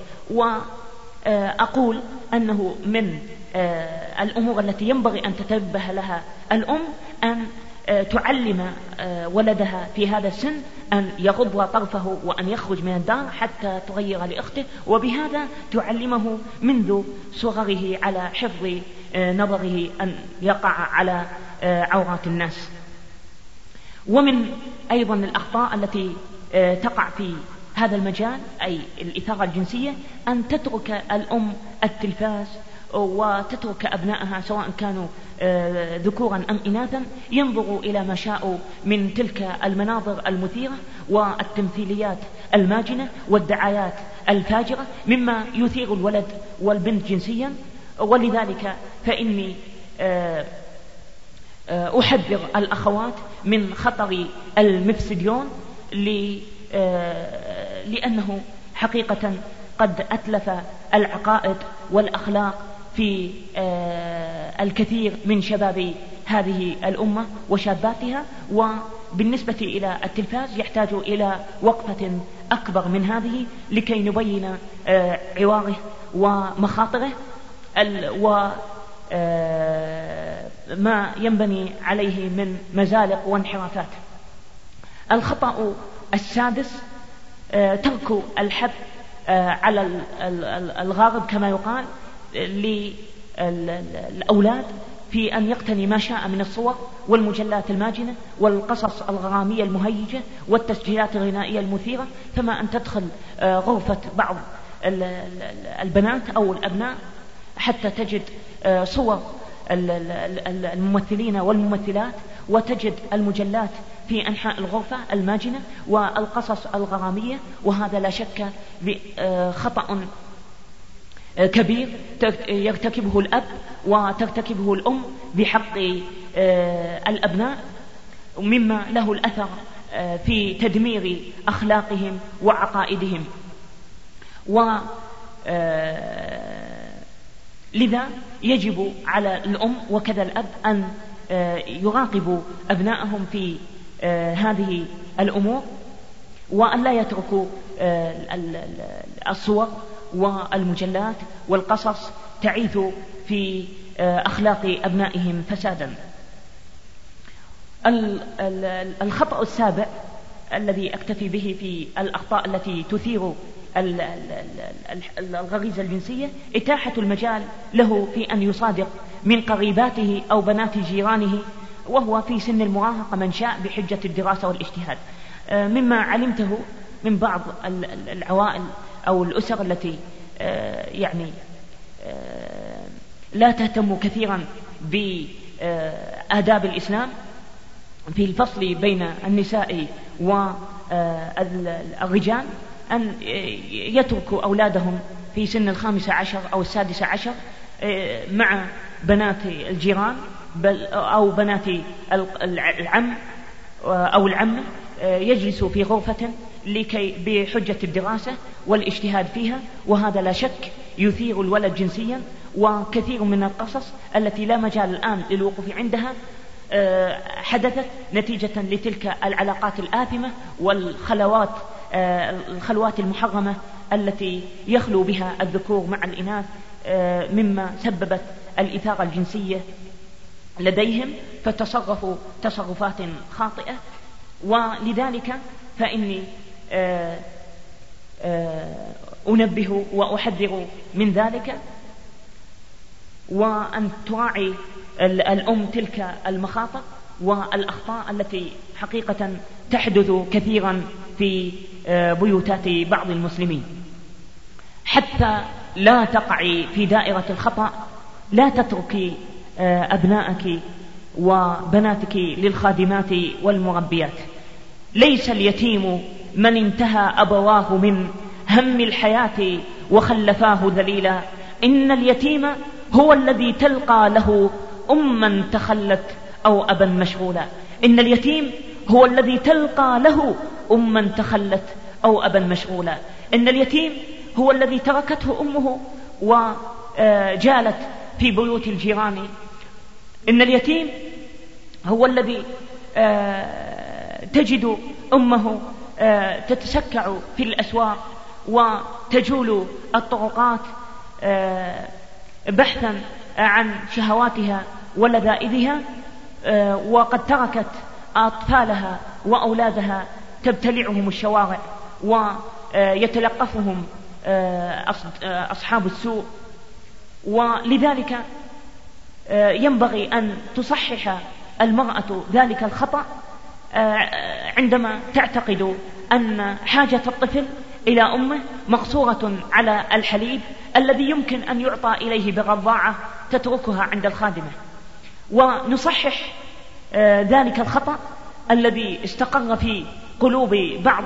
وأقول أنه من الأمور التي ينبغي أن تتنبه لها الأم أن تعلم ولدها في هذا السن أن يغض طرفه وأن يخرج من الدار حتى تغير لأخته، وبهذا تعلمه منذ صغره على حفظ نظره أن يقع على عورات الناس. ومن أيضا الأخطاء التي تقع في هذا المجال أي الإثارة الجنسية أن تترك الأم التلفاز وتترك أبنائها سواء كانوا ذكورا أم إناثا ينظروا إلى ما شاءوا من تلك المناظر المثيرة والتمثيليات الماجنة والدعايات الفاجرة، مما يثير الولد والبنت جنسيا. ولذلك فإني أحذر الأخوات من خطر المفسديون لأنه حقيقة قد أتلف العقائد والأخلاق في الكثير من شباب هذه الأمة وشاباتها. وبالنسبة إلى التلفاز يحتاج إلى وقفة أكبر من هذه لكي نبين عواره ومخاطره ما ينبني عليه من مزالق وانحرافات. الخطأ السادس ترك الحث على الغارض كما يقال للأولاد في أن يقتني ما شاء من الصور والمجلات الماجنة والقصص الغرامية المهيجة والتسجيلات الغنائية المثيرة، فما أن تدخل غرفة بعض البنات أو الأبناء حتى تجد صور الممثلين والممثلات، وتجد المجلات في أنحاء الغرفة الماجنة والقصص الغرامية. وهذا لا شك خطأ كبير يرتكبه الأب وترتكبه الأم بحق الأبناء، مما له الأثر في تدمير أخلاقهم وعقائدهم. لذا يجب على الأم وكذا الأب أن يراقبوا أبنائهم في هذه الأمور، وأن لا يتركوا الصور والمجلات والقصص تعيث في أخلاق أبنائهم فسادا. الخطأ السابع الذي أكتفي به في الأخطاء التي تثير الغريزة الجنسية إتاحة المجال له في أن يصادق من قريباته أو بنات جيرانه وهو في سن المراهقة من شاء بحجة الدراسة والاجتهاد. مما علمته من بعض العوائل أو الأسر التي يعني لا تهتم كثيرا بآداب الإسلام في الفصل بين النساء والرجال، أن يتركوا أولادهم في سن 15 أو 16 مع بنات الجيران أو بنات العم أو العمة، يجلسوا في غرفة لكي بحجة الدراسة والاجتهاد فيها. وهذا لا شك يثير الولد جنسيا، وكثير من القصص التي لا مجال الآن للوقوف عندها حدثت نتيجة لتلك العلاقات الآثمة والخلوات المحرمة التي يخلو بها الذكور مع الإناث، مما سببت الإثارة الجنسية لديهم فتصرفوا تصرفات خاطئة. ولذلك فإني أنبه وأحذر من ذلك، وأن تراعي الأم تلك المخاطر والأخطاء التي حقيقة تحدث كثيرا في بيوتات بعض المسلمين. حتى لا تقعي في دائرة الخطأ لا تتركي أبنائك وبناتك للخادمات والمربيات. ليس اليتيم من انتهى أبواه من هم الحياة وخلفاه ذليلا، إن اليتيم هو الذي تلقى له أما تخلت أو أبا مشغولا. إن اليتيم هو الذي تلقى له أما تخلت أو أبا مشغولا. إن اليتيم هو الذي تركته أمه وجالت في بيوت الجيران. إن اليتيم هو الذي تجد أمه تتسكع في الأسواق وتجول الطرقات بحثا عن شهواتها ولذائذها، وقد تركت أطفالها وأولادها تبتلعهم الشوارع ويتلقفهم أصحاب السوء. ولذلك ينبغي أن تصحح المرأة ذلك الخطأ عندما تعتقد أن حاجة الطفل إلى أمه مقصورة على الحليب الذي يمكن أن يعطى إليه برضاعة تتركها عند الخادمة. ونصحح ذلك الخطأ الذي استقر في قلوب بعض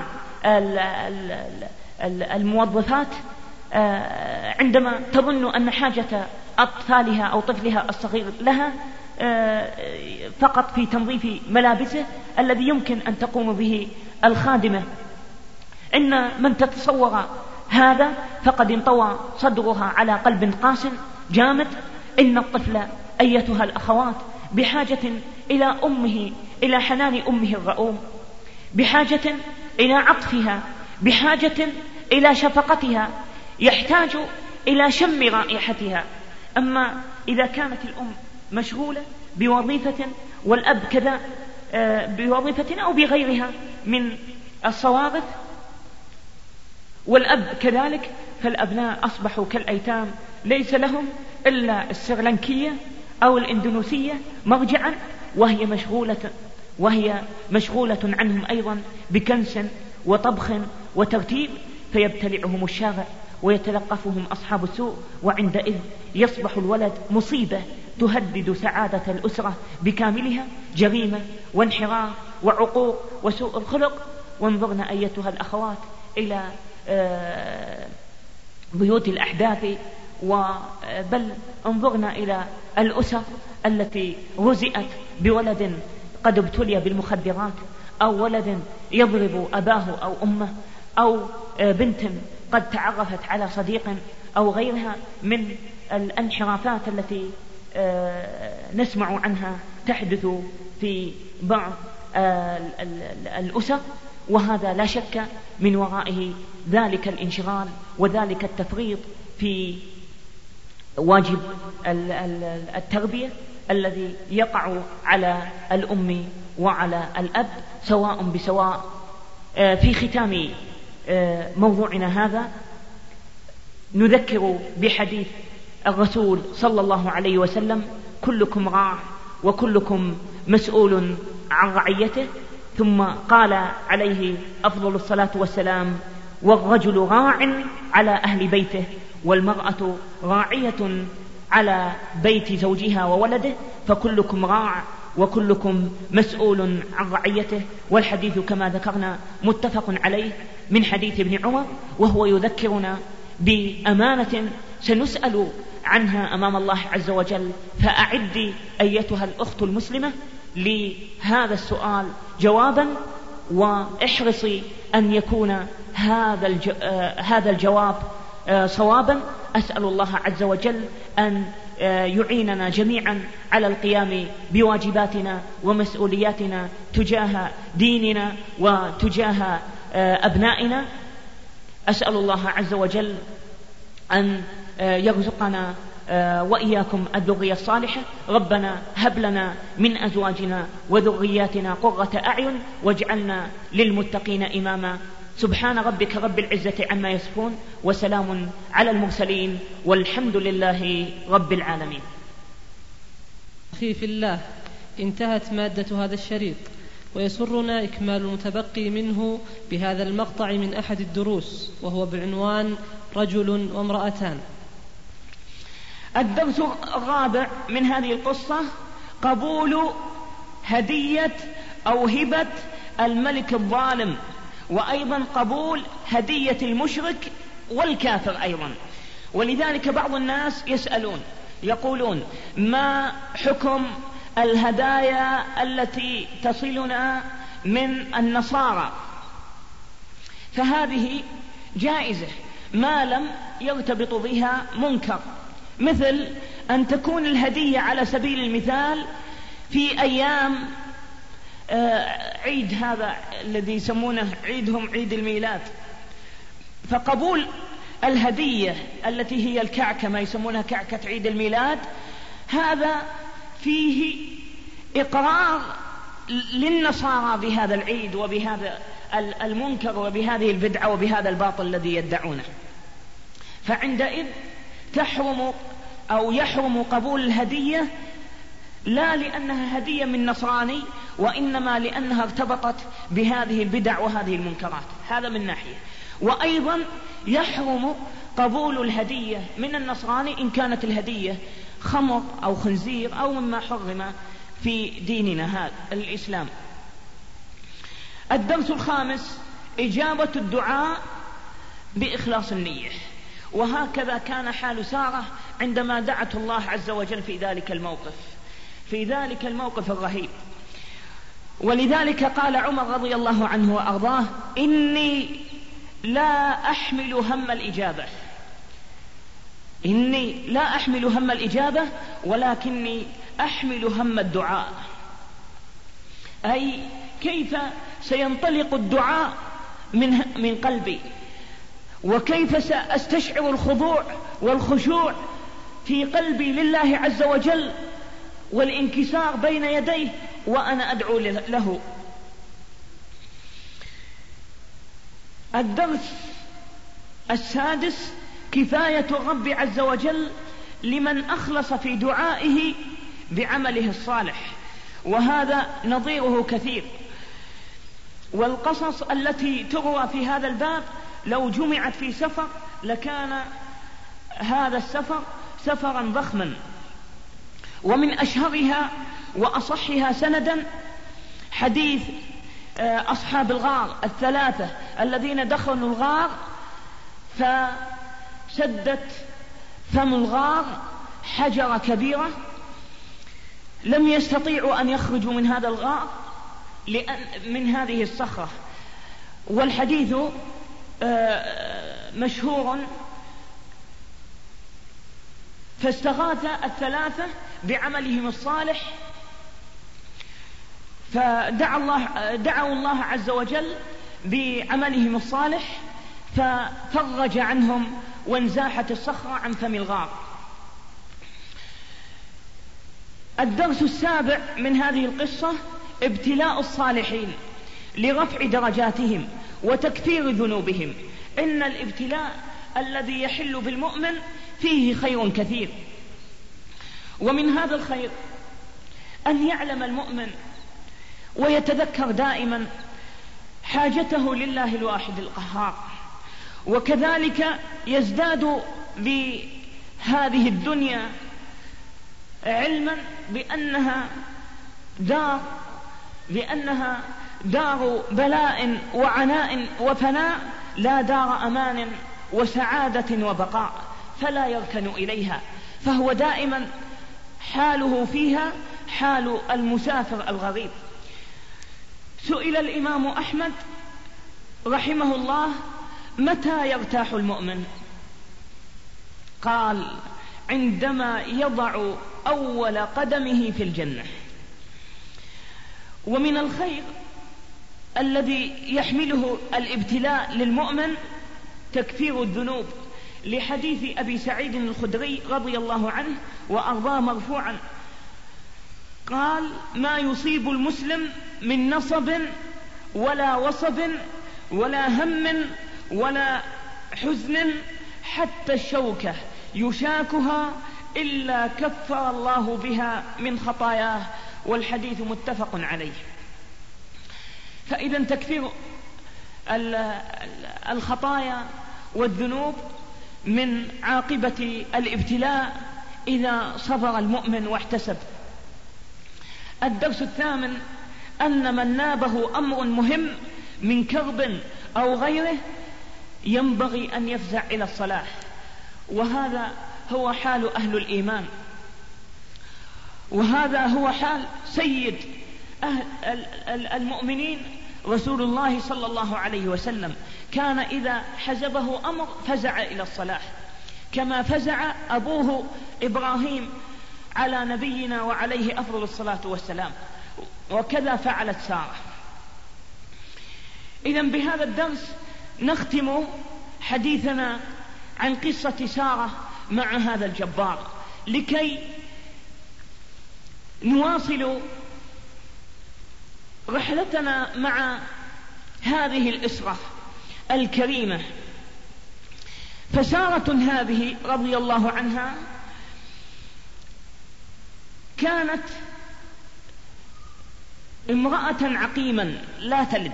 الموظفات عندما تظن أن حاجة أطفالها أو طفلها الصغير لها فقط في تنظيف ملابسه الذي يمكن أن تقوم به الخادمة. إن من تتصور هذا فقد انطوى صدرها على قلب قاس جامد. إن الطفل أيتها الأخوات بحاجة إلى أمه، إلى حنان أمه الرؤوم، بحاجة إلى عطفها، بحاجة إلى شفقتها، يحتاج إلى شم رائحتها. أما إذا كانت الأم مشغولة بوظيفة والأب كذا بوظيفة أو بغيرها من الصوارف، والأب كذلك، فالأبناء أصبحوا كالأيتام، ليس لهم إلا السريلانكية أو الإندونيسية مرجعا، وهي مشغولة عنهم أيضا بكنس وطبخ وترتيب، فيبتلعهم الشارع ويتلقفهم أصحاب السوء، وعندئذ يصبح الولد مصيبة تهدد سعادة الأسرة بكاملها، جريمة وانحراف وعقوق وسوء الخلق. وانظرنا أيتها الأخوات إلى بيوت الأحداث، بل انظرنا إلى الأسر التي رزئت بولد قد ابتلي بالمخدرات، أو ولد يضرب أباه أو أمه، أو بنت قد تعرفت على صديق، أو غيرها من الانحرافات التي نسمع عنها تحدث في بعض الأسر. وهذا لا شك من ورائه ذلك الانشغال وذلك التفريط في واجب التربية الذي يقع على الأم وعلى الأب سواء بسواء. في ختام موضوعنا هذا نذكر بحديث الرسول صلى الله عليه وسلم: كلكم راع وكلكم مسؤول عن رعيته. ثم قال عليه أفضل الصلاة والسلام: والرجل راع على أهل بيته، والمرأة راعية على بيت زوجها وولده، فكلكم راع وكلكم مسؤول عن رعيته. والحديث كما ذكرنا متفق عليه من حديث ابن عمر، وهو يذكرنا بأمانة سنسأل عنها أمام الله عز وجل. فأعدي أيتها الأخت المسلمة لهذا السؤال جوابا، واحرصي أن يكون هذا الجواب صوابا. أسأل الله عز وجل أن يعيننا جميعا على القيام بواجباتنا ومسؤولياتنا تجاه ديننا وتجاه أبنائنا. أسأل الله عز وجل أن يرزقنا وإياكم الذرية الصالحة. ربنا هب لنا من أزواجنا وذرياتنا قرة أعين واجعلنا للمتقين إماما. سبحان ربك رب العزة عما يصفون، وسلام على المرسلين، والحمد لله رب العالمين. أخي في الله، انتهت مادة هذا الشريط، ويسرنا إكمال المتبقي منه بهذا المقطع من أحد الدروس، وهو بعنوان رجل وامرأتان. الدرس الرابع من هذه القصة: قبول هدية أو هبة الملك الظالم، وأيضا قبول هدية المشرك والكافر أيضا. ولذلك بعض الناس يسألون يقولون: ما حكم الهدايا التي تصلنا من النصارى؟ فهذه جائزة ما لم يرتبط بها منكر، مثل أن تكون الهدية على سبيل المثال في أيام عيد هذا الذي يسمونه عيدهم عيد الميلاد، فقبول الهدية التي هي الكعكة، ما يسمونها كعكة عيد الميلاد، هذا فيه إقرار للنصارى بهذا العيد وبهذا المنكر وبهذه البدعة وبهذا الباطل الذي يدعونه. فعندئذ يحرم قبول الهدية، لا لأنها هدية من نصراني، وإنما لأنها ارتبطت بهذه البدع وهذه المنكرات. هذا من ناحية. وأيضا يحرم قبول الهدية من النصراني إن كانت الهدية خمر أو خنزير أو مما حرم في ديننا هذا الإسلام. الدرس الخامس: إجابة الدعاء بإخلاص النية. وهكذا كان حال سارة عندما دعت الله عز وجل في ذلك الموقف الرهيب. ولذلك قال عمر رضي الله عنه وأرضاه: إني لا أحمل هم الإجابة ولكني أحمل هم الدعاء. أي كيف سينطلق الدعاء من قلبي، وكيف سأستشعر الخضوع والخشوع في قلبي لله عز وجل، والانكسار بين يديه وأنا أدعو له. الدرس السادس: كفاية الرب عز وجل لمن أخلص في دعائه بعمله الصالح، وهذا نظيره كثير. والقصص التي تروى في هذا الباب لو جمعت في سفر لكان هذا السفر سفرا ضخما. ومن أشهرها وأصحها سندا حديث أصحاب الغار الثلاثة الذين دخلوا الغار فسدت فم الغار حجرة كبيرة، لم يستطيعوا أن يخرجوا من هذا الغار من هذه الصخرة. والحديث مشهور. فاستغاث الثلاثة بعملهم الصالح، فدعوا الله عز وجل بعملهم الصالح ففرج عنهم وانزاحت الصخرة عن فم الغار. الدرس السابع من هذه القصة: ابتلاء الصالحين لرفع درجاتهم وتكفير ذنوبهم. إن الابتلاء الذي يحل بالمؤمن فيه خير كثير، ومن هذا الخير أن يعلم المؤمن ويتذكر دائما حاجته لله الواحد القهار، وكذلك يزداد بهذه الدنيا علما بأنها دار بلاء وعناء وفناء، لا دار أمان وسعادة وبقاء، فلا يركن إليها، فهو دائما حاله فيها حال المسافر الغريب. سئل الإمام أحمد رحمه الله: متى يرتاح المؤمن؟ قال: عندما يضع أول قدمه في الجنة. ومن الخير الذي يحمله الابتلاء للمؤمن تكفير الذنوب، لحديث أبي سعيد الخدري رضي الله عنه وأرضاه مرفوعا قال: ما يصيب المسلم من نصب ولا وصب ولا هم ولا حزن حتى الشوكة يشاكها إلا كفر الله بها من خطاياه. والحديث متفق عليه. فإذا تكفير الخطايا والذنوب من عاقبة الابتلاء إذا صبر المؤمن واحتسب. الدرس الثامن: أن من نابه أمر مهم من كرب أو غيره ينبغي أن يفزع إلى الصلاة، وهذا هو حال أهل الإيمان، وهذا هو حال سيد المؤمنين رسول الله صلى الله عليه وسلم. كان إذا حزبه أمر فزع إلى الصلاة، كما فزع أبوه إبراهيم على نبينا وعليه أفضل الصلاة والسلام، وكذا فعلت سارة. إذن بهذا الدرس نختم حديثنا عن قصة سارة مع هذا الجبار، لكي نواصل رحلتنا مع هذه الأسرة الكريمة. فسارة هذه رضي الله عنها كانت امرأة عقيما لا تلد،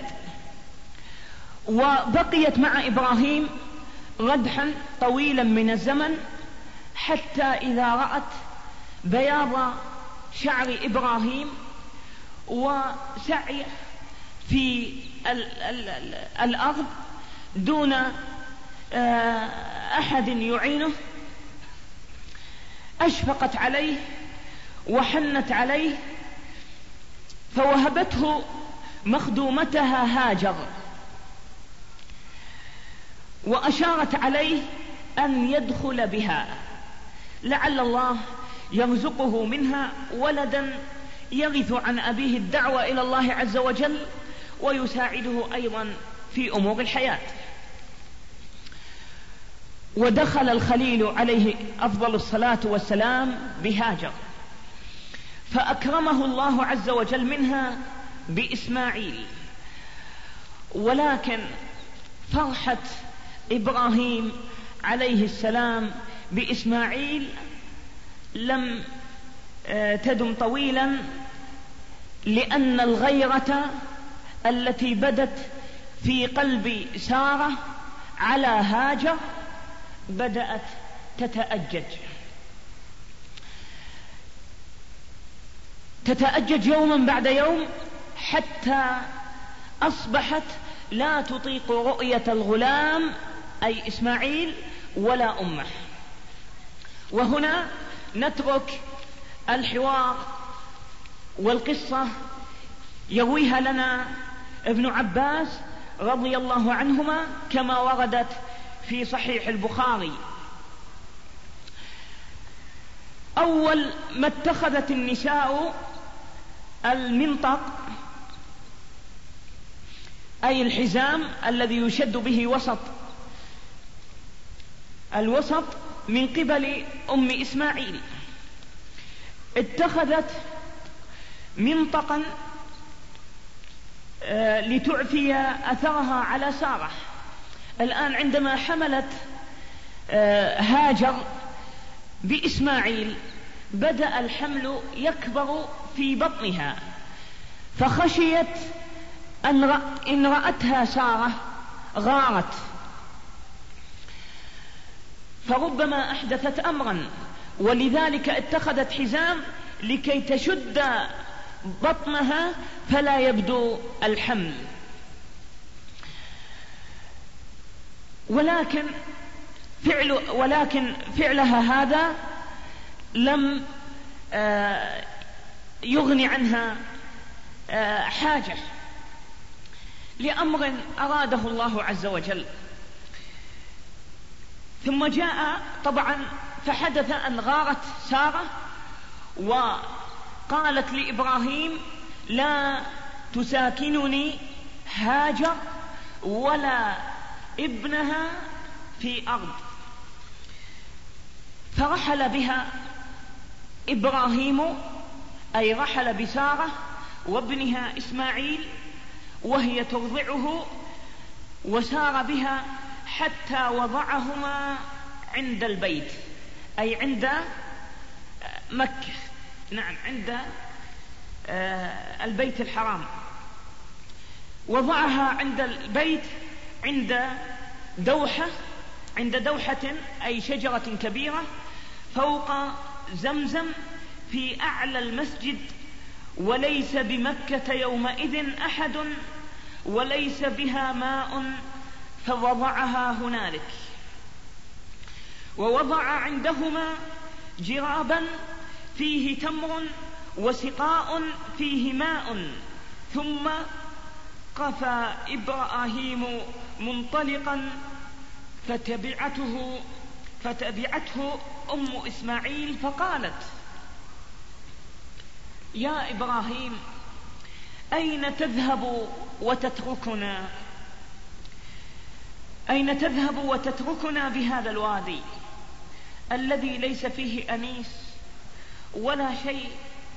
وبقيت مع إبراهيم ردحا طويلا من الزمن، حتى إذا رأت بياض شعر إبراهيم وسعي في الأرض دون أحد يعينه أشفقت عليه وحنت عليه، فوهبته مخدومتها هاجر، وأشارت عليه أن يدخل بها لعل الله يرزقه منها ولدا يغث عن أبيه الدعوة إلى الله عز وجل ويساعده أيضا في أمور الحياة. ودخل الخليل عليه أفضل الصلاة والسلام بهاجر، فأكرمه الله عز وجل منها بإسماعيل. ولكن فرحة إبراهيم عليه السلام بإسماعيل لم تدم طويلا، لأن الغيرة التي بدت في قلب سارة على هاجر بدأت تتأجج يوما بعد يوم، حتى أصبحت لا تطيق رؤية الغلام أي إسماعيل ولا أمه. وهنا نترك الحوار والقصة يرويها لنا ابن عباس رضي الله عنهما كما وردت في صحيح البخاري. أول ما اتخذت النساء المنطق أي الحزام الذي يشد به الوسط من قبل أم إسماعيل، اتخذت منطقا لتعفي أثرها على سارة. الآن عندما حملت هاجر بإسماعيل بدأ الحمل يكبر في بطنها، فخشيت إن رأتها سارة غارت، فربما أحدثت أمرا، ولذلك اتخذت حزام لكي تشد بطنها فلا يبدو الحمل. ولكن فعلها هذا لم يغني عنها حاجة، لأمر أراده الله عز وجل. ثم جاء طبعا فحدث أن غارت سارة وقالت لإبراهيم: لا تساكنني هاجر ولا ابنها في أرض. فرحل بها إبراهيم، أي رحل بسارة وابنها إسماعيل وهي ترضعه، وسار بها حتى وضعهما عند البيت، أي عند مكة، نعم عند البيت الحرام. وضعها عند البيت عند دوحة أي شجرة كبيرة فوق زمزم في أعلى المسجد، وليس بمكة يومئذ أحد وليس بها ماء، فوضعها هنالك. ووضع عندهما جرابا فيه تمر وسقاء فيه ماء، ثم قفى إبراهيم منطلقا فتبعته أم إسماعيل فقالت: يا إبراهيم، أين تذهب وتتركنا بهذا الوادي الذي ليس فيه أنيس ولا شيء؟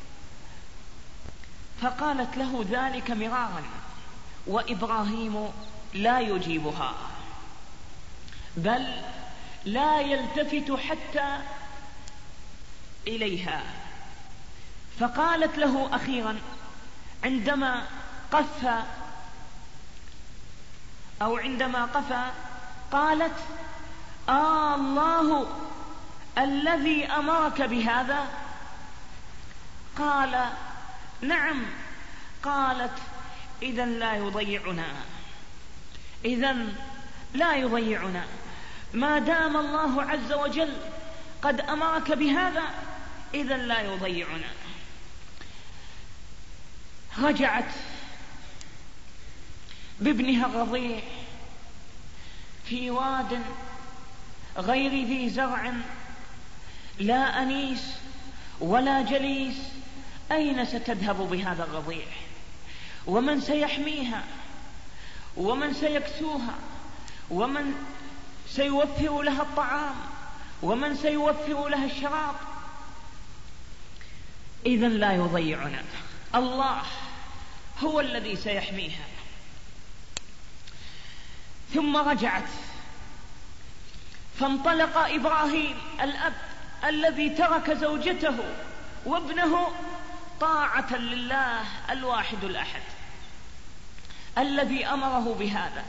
فقالت له ذلك مرارا، وإبراهيم لا يجيبها، بل لا يلتفت حتى إليها. فقالت له أخيرا عندما قفى قالت: الله الذي أمرك بهذا؟ قال: نعم. قالت: إذن لا يضيعنا ما دام الله عز وجل قد أمرك بهذا، إذن لا يضيعنا. رجعت بابنها الرضيع في واد غير ذي زرع، لا أنيس ولا جليس. أين ستذهب بهذا الرضيع؟ ومن سيحميها؟ ومن سيكسوها؟ ومن سيوفر لها الطعام؟ ومن سيوفر لها الشراب؟ إذن لا يضيعنا، الله هو الذي سيحميها. ثم رجعت، فانطلق إبراهيم الأب الذي ترك زوجته وابنه طاعة لله الواحد الأحد الذي أمره بهذا.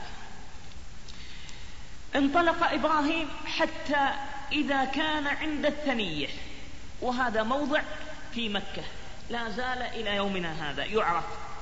انطلق إبراهيم حتى إذا كان عند الثنية، وهذا موضع في مكة لا زال إلى يومنا هذا يعرف